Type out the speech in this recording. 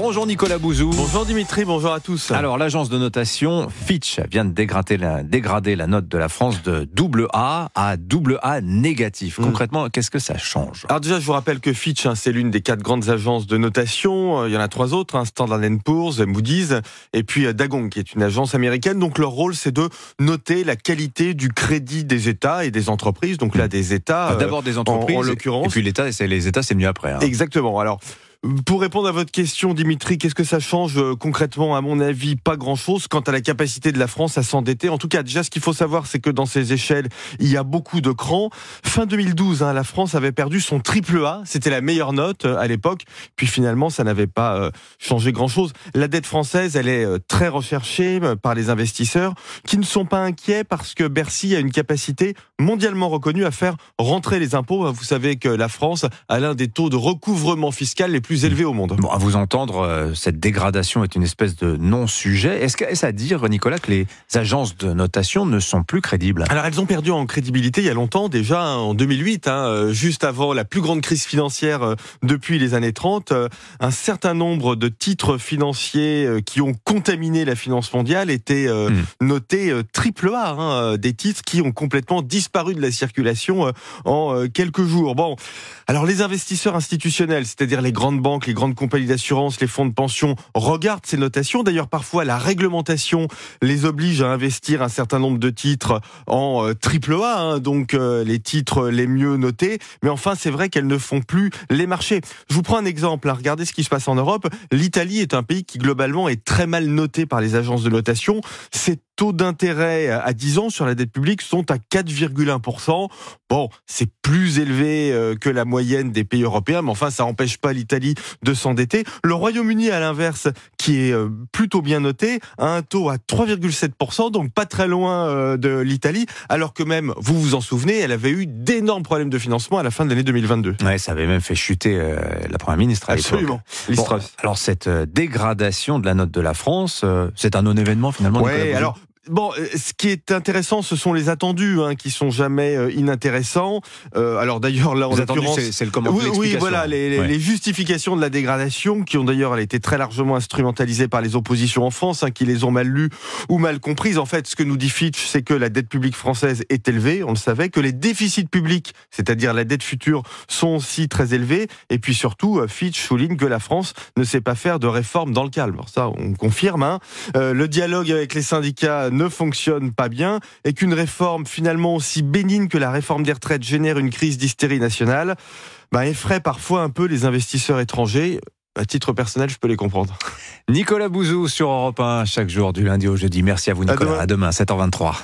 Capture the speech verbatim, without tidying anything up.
Bonjour Nicolas Bouzou. Bonjour Dimitri, bonjour à tous. Alors l'agence de notation Fitch vient de dégrader la, dégrader la note de la France de double A à double A négatif. Concrètement, mmh. qu'est-ce que ça change ? Alors déjà, je vous rappelle que Fitch, hein, c'est l'une des quatre grandes agences de notation. Il y en a trois autres, hein, Standard and Poor's, Moody's et puis Dagong, qui est une agence américaine. Donc leur rôle, c'est de noter la qualité du crédit des États et des entreprises. Donc là, des États, euh, d'abord des entreprises, en, en l'occurrence. Et puis l'État, c'est les États, c'est mieux après. Hein. Exactement. Alors. Pour répondre à votre question, Dimitri, qu'est-ce que ça change euh, concrètement ? À mon avis, pas grand-chose quant à la capacité de la France à s'endetter. En tout cas, déjà, ce qu'il faut savoir, c'est que dans ces échelles, il y a beaucoup de crans. Fin deux mille douze, hein, la France avait perdu son triple A. C'était la meilleure note euh, à l'époque. Puis finalement, ça n'avait pas euh, changé grand-chose. La dette française, elle est euh, très recherchée euh, par les investisseurs qui ne sont pas inquiets parce que Bercy a une capacité mondialement reconnue à faire rentrer les impôts. Vous savez que la France a l'un des taux de recouvrement fiscal les plus plus élevé au monde. Bon, à vous entendre, euh, cette dégradation est une espèce de non-sujet. Est-ce qu'est-ce à dire, Nicolas, que les agences de notation ne sont plus crédibles ? Alors, elles ont perdu en crédibilité il y a longtemps, déjà hein, en deux mille huit, hein, juste avant la plus grande crise financière euh, depuis les années trente. Euh, un certain nombre de titres financiers euh, qui ont contaminé la finance mondiale étaient euh, mmh. notés euh, triple A, hein, des titres qui ont complètement disparu de la circulation euh, en euh, quelques jours. Bon, alors les investisseurs institutionnels, c'est-à-dire les grandes banques, les grandes compagnies d'assurance, les fonds de pension regardent ces notations. D'ailleurs, parfois, la réglementation les oblige à investir un certain nombre de titres en euh, triple A, hein, donc euh, les titres les mieux notés. Mais enfin, c'est vrai qu'elles ne font plus les marchés. Je vous prends un exemple. Hein, regardez ce qui se passe en Europe. L'Italie est un pays qui, globalement, est très mal noté par les agences de notation. Ses taux d'intérêt à dix ans sur la dette publique sont à quatre virgule un pour cent. Bon, c'est plus élevé euh, que la moyenne des pays européens, mais enfin, ça n'empêche pas l'Italie de s'endetter. Le Royaume-Uni, à l'inverse, qui est euh, plutôt bien noté, a un taux à trois virgule sept pour cent, donc pas très loin euh, de l'Italie, alors que même, vous vous en souvenez, elle avait eu d'énormes problèmes de financement à la fin de l'année deux mille vingt-deux. Ouais, ça avait même fait chuter euh, la première ministre à Absolument. l'époque. Bon, alors cette euh, dégradation de la note de la France, euh, c'est un non-événement finalement. Ouais, alors. Bon, ce qui est intéressant, ce sont les attendus, hein, qui sont jamais euh, inintéressants. Euh, alors d'ailleurs, là, en l'occurrence, c'est, c'est le comment oui, oui, voilà, les, les, ouais. les justifications de la dégradation, qui ont d'ailleurs été très largement instrumentalisées par les oppositions en France, hein, qui les ont mal lues ou mal comprises. En fait, ce que nous dit Fitch, c'est que la dette publique française est élevée, on le savait, que les déficits publics, c'est-à-dire la dette future, sont aussi très élevés. Et puis surtout, Fitch souligne que la France ne sait pas faire de réformes dans le calme. Alors ça, on confirme. Hein. Euh, le dialogue avec les syndicats ne fonctionne pas bien et qu'une réforme finalement aussi bénigne que la réforme des retraites génère une crise d'hystérie nationale, bah, effraie parfois un peu les investisseurs étrangers. À titre personnel, je peux les comprendre. Nicolas Bouzou sur Europe un, chaque jour du lundi au jeudi. Merci à vous Nicolas. À demain, à demain sept heures vingt-trois.